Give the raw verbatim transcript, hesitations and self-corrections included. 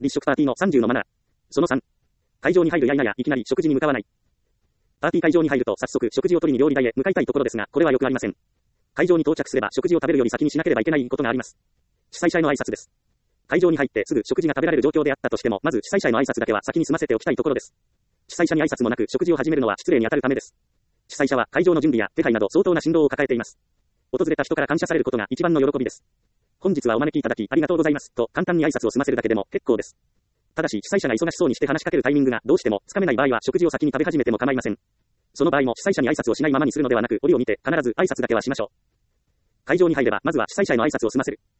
立食パーティーのさんじゅうのマナー。そのさん。会場に入るや否やいきなり食事に向かわない。パーティー会場に入ると早速食事を取りに料理台へ向かいたいところですが、これはよくありません。会場に到着すれば食事を食べるより先にしなければいけないことがあります。主催者への挨拶です。会場に入ってすぐ食事が食べられる状況であったとしても、まず主催者への挨拶だけは先に済ませておきたいところです。主催者に挨拶もなく食事を始めるのは失礼に当たるためです。主催者は会場の準備や手配など相当な振動を抱えています。訪れた人から感謝されることが一番の喜びです。本日はお招きいただきありがとうございますと簡単に挨拶を済ませるだけでも結構です。ただし主催者が忙しそうにして話しかけるタイミングがどうしてもつかめない場合は食事を先に食べ始めても構いません。その場合も主催者に挨拶をしないままにするのではなく、折を見て必ず挨拶だけはしましょう。会場に入ればまずは主催者への挨拶を済ませる。